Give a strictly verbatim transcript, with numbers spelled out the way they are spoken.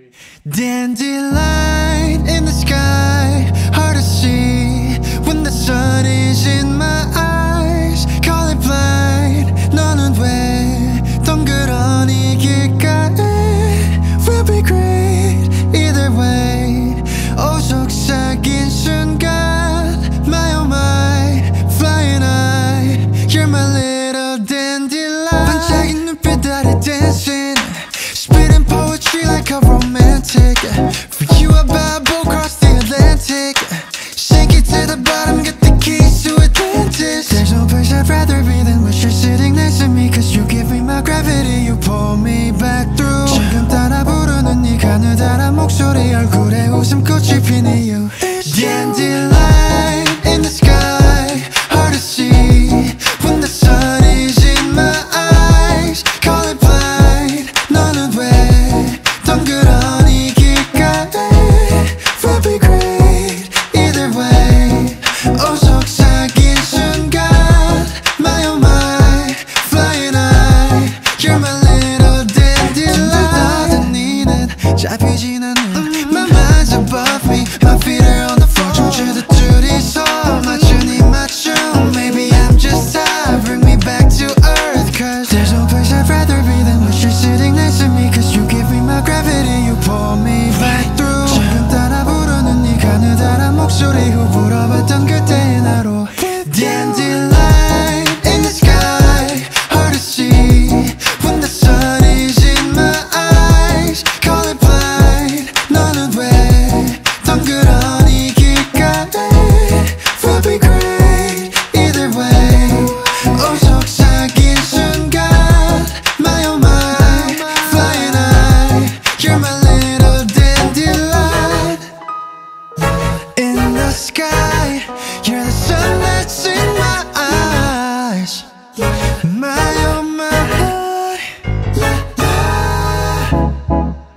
Dandelion in the sky, hard to see when the sun is in my eyes. Call it blind, 너는 왜 덩그러니 길가에? We'll be great either way. 오 속삭인 순간, my oh my, flying high. You're my little dandelion. 반짝인 눈빛 아래 dancing, spitting poetry like a romantic. For you I bow across the Atlantic. Shake it to the bottom, get the keys to Atlantis. There's no place I'd rather be than where you're sitting next to me. Cause you give me my gravity, you pull me back through. 지금 따라 부르는 네 가느다란 목소리, 얼굴에 웃음꽃이 피는 you. Dandelion in the sky, hard to see when the sun is in my eyes. Call it blind, 너는 왜 덩그러니 길가에? We'll be great either way. 오 속삭인 순간, my oh my, flying high. You're my little dandelion. 둥글떠든 니는 잡히진 않는 my mind's above me, my feet are on the floor. 춤추듯 둘이서 맞춘 이 맞춤. Maybe I'm just tired, bring me back to earth. Cause there's no place I'd rather be than where you're sitting next to me. Cause you give me my gravity, you pull me back through. 지금 따라 부르는 네 가느다란 목소리, 후 불어봤던 그때의 나로. Dandelion in the sky, hard to see when the sun is in my eyes. Call it blind, 너는 왜 덩그러니 길가에? We'll be great either way. 오 속삭인 순간, my oh my, flying high. You're my little dandelion in the sky. You're the sun that's in my eyes. My oh my, la la.